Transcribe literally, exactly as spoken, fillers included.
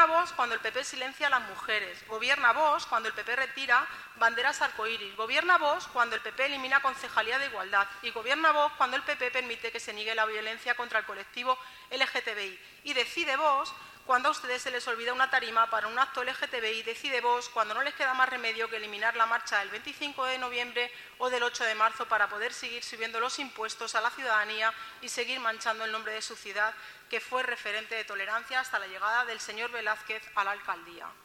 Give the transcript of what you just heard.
Gobierna Vox cuando el P P silencia a las mujeres. Gobierna Vox cuando el P P retira banderas arcoíris. Gobierna Vox cuando el P P elimina Concejalía de Igualdad. Y gobierna Vox cuando el P P permite que se niegue la violencia contra el colectivo L G T B I. Y decide Vox cuando a ustedes se les olvida una tarima para un acto L G T B I. Decide Vox cuando no les queda más remedio que eliminar la marcha del veinticinco de noviembre o del ocho de marzo para poder seguir subiendo los impuestos a la ciudadanía y seguir manchando el nombre de su ciudad, que fue referente de tolerancia hasta la llegada del señor Velázquez a la alcaldía.